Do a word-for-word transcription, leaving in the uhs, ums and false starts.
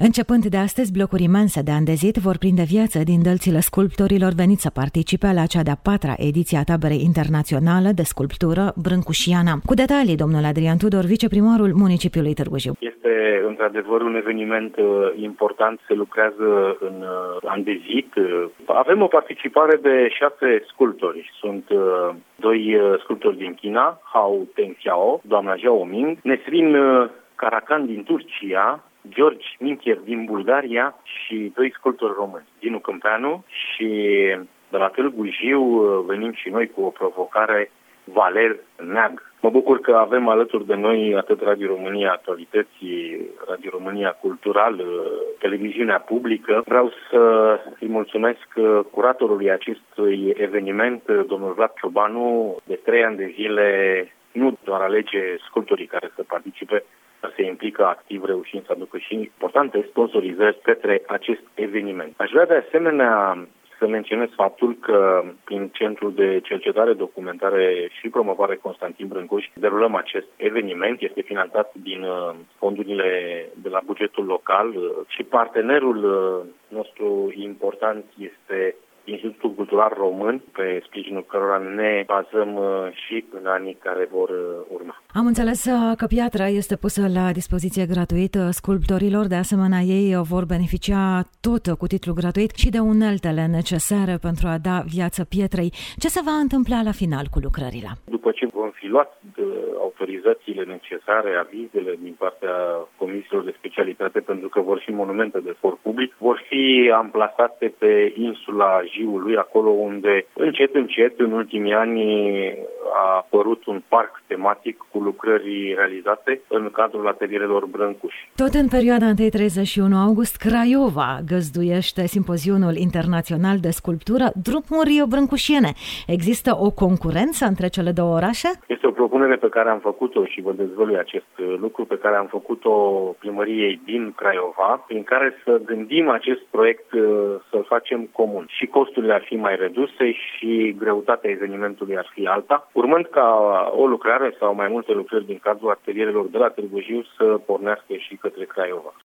Începând de astăzi, blocuri imense de andezit vor prinde viață din dălțile sculptorilor veniți să participe la cea de-a patra ediție a taberei internaționale de sculptură Brâncușiana. Cu detalii, domnul Adrian Tudor, viceprimarul municipiului Târgu Jiu. Este într-adevăr un eveniment important, se lucrează în andezit. Avem o participare de șase sculptori. Sunt doi sculptori din China, Hao Tengxiao, doamna Zhao Ming, Nesrin Karacan din Turcia, George Mincher din Bulgaria și doi sculptori români, Dinu Câmpeanu și de la Târgu Jiu venim și noi cu o provocare, Valer Neag. Mă bucur că avem alături de noi atât Radio România Actualității, Radio România Cultural, televiziunea publică. Vreau să îi mulțumesc curatorului acestui eveniment, domnul Vlad Ciobanu. De trei ani de zile nu doar alege sculptorii care să participe, dar se implică activ, reușind să aducă și importante sponsorizări către acest eveniment. Aș vrea de asemenea să menționez faptul că prin Centrul de Cercetare, Documentare și Promovare Constantin Brâncuș derulăm acest eveniment. Este finanțat din fondurile de la bugetul local și partenerul nostru important este Institutul Cultural Român, pe sprijinul cărora ne bazăm și în anii care vor urma. Am înțeles că piatra este pusă la dispoziție gratuit sculptorilor, de asemenea ei vor beneficia tot cu titlu gratuit și de uneltele necesare pentru a da viață pietrei. Ce se va întâmpla la final cu lucrările? După ce vom fi luat autorizațiile necesare, avizele din partea comisiilor de specialitate, pentru că vor fi monumente de for public, vor fi amplasate pe insula Jiului, acolo unde încet, încet, în ultimii ani a apărut un parc tematic cu lucrări realizate în cadrul atelierelor Brâncuș. Tot în perioada întâi treizeci și unu august, Craiova găzduiește simpozionul internațional de sculptură Drumuri Brâncușiene. Există o concurență între cele două orașe? Este o propunere pe care am făcut-o și vă dezvălui acest lucru, pe care am făcut-o primăriei din Craiova, prin care să gândim acest proiect, să-l facem comun. Și costurile ar fi mai reduse și greutatea evenimentului ar fi alta, urmând ca o lucrare sau mai multe lucrări din cadrul atelierelor de la Târgu Jiu să pornească și către Craiova.